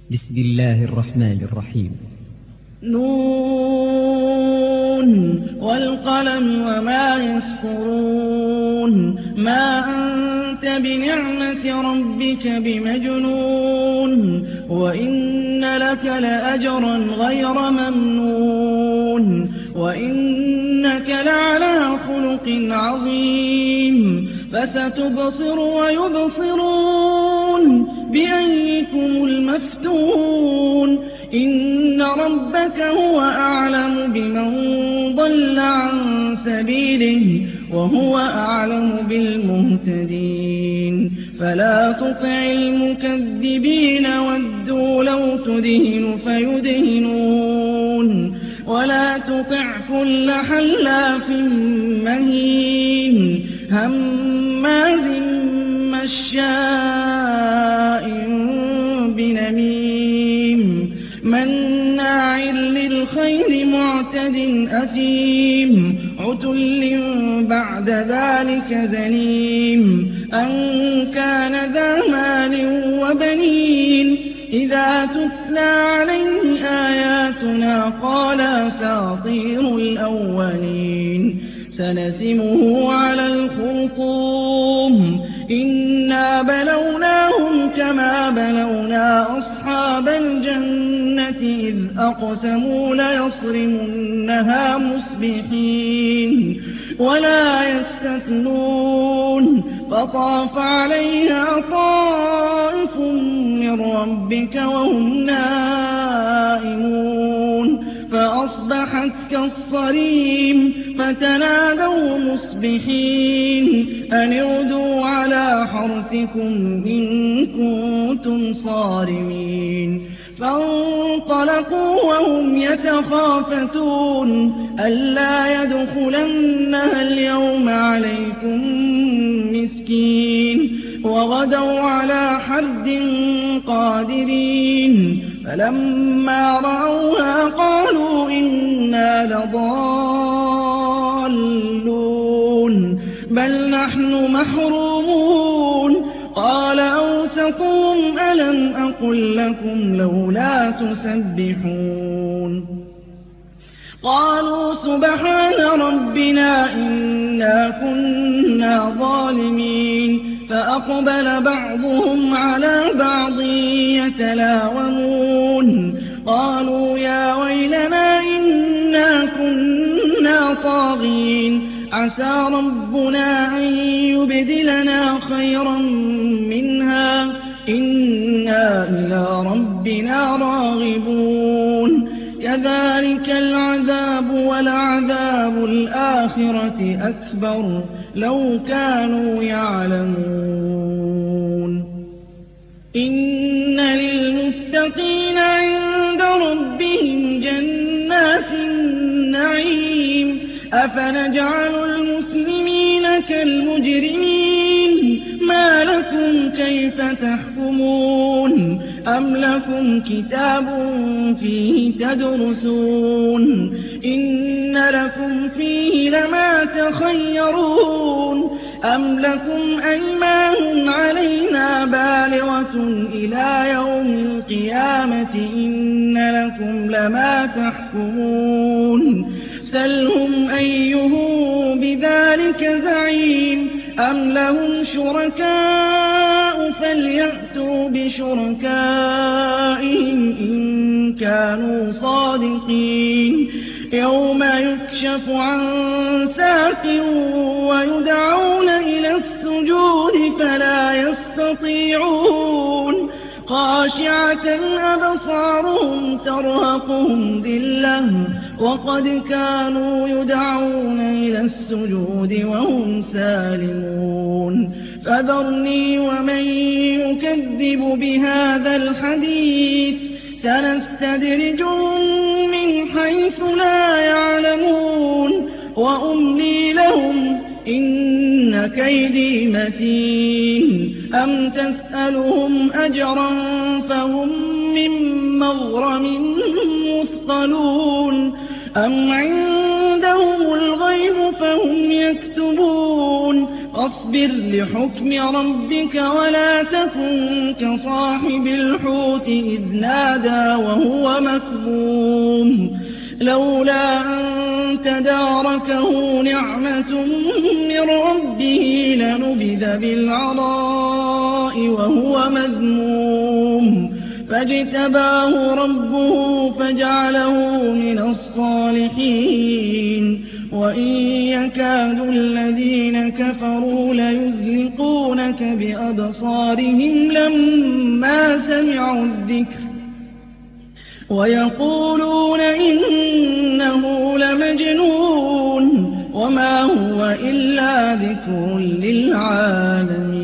بسم الله الرحمن الرحيم. نون والقلم وما يسطرون. ما أنت بنعمة ربك بمجنون. وإن لك لأجرا غير ممنون. وإنك لعلى خلق عظيم. فستبصر ويبصرون بأيكم المفتون. إن ربك هو أعلم بمن ضل عن سبيله وهو أعلم بالمهتدين. فلا تطع المكذبين ودوا لو تدهن فيدهنون. ولا تطع كل حلاف مهين هماز مشاء بنميم مناع للخير معتد أثيم عتل بعد ذلك زنيم أن كان ذا مال وبنين. إذا تتلى عليه آياتنا قال أساطير الأولين. سنسمه على الخرطوم. إنا بلوناهم كما بلونا أصحاب الجنة إذ أقسموا ليصرمنها مصبحين ولا يستثنون. فطاف عليها طائف من ربك وهم نائمون فأصبحت كالصريم. فتنادوا مصبحين أن اغدوا على حرثكم إن كنتم صارمين. فانطلقوا وهم يتخافتون ألا يدخلنها اليوم عليكم مسكين. وغدوا على حرد قادرين. فلما رأوها قالوا إنا لضالون بل نحن محرومون. قال أوسطهم ألم أقل لكم لولا تسبحون. قالوا سبحان ربنا إنا كنا ظالمين. فأقبل بعضهم على بعض يتلاومون قالوا يا ويلنا إنا كنا طاغين. عسى ربنا أن يبدلنا خيرا منها إنا إلى ربنا راغبون. كذلك العذاب ولعذاب الآخرة أكبر لو كانوا يعلمون. إن للمتقين عند ربهم جنات النعيم. أفنجعل المسلمين كالمجرمين ما لكم كيف تحكمون. أم لكم كتاب فيه تدرسون إن لكم فيه لما تخيرون. أم لكم أيمان علينا بالغة إلى يوم القيامة إن لكم لما تحكمون. سلهم أيهم بذلك زعيم. أم لهم شركاء فليأتوا بشركائهم إن كانوا صادقين. يوم يكشف عن ساق ويدعون إلى السجود فلا يستطيعون. خاشعة أبصارهم ترهقهم ذلة وقد كانوا يدعون إلى السجود وهم سالمون. فذرني ومن يكذب بهذا الحديث سنستدرجهم من حيث لا يعلمون وأملي لهم إن كيدي متين. أم تسألهم أجرا فهم من مغرم مثقلون. أم عندهم الغيب فهم يكتبون. فاصبر لحكم ربك ولا تكن كصاحب الحوت إذ نادى وهو مكظوم لولا أن تداركه نعمة من ربه لنبذ بالعراء وهو مذموم فاجتباه ربه فجعله من الصالحين وإن يكاد الذين كفروا ليزلقونك بأبصارهم لما سمعوا الذكر ويقولون إنه لمجنون وما هو إلا ذكر للعالمين.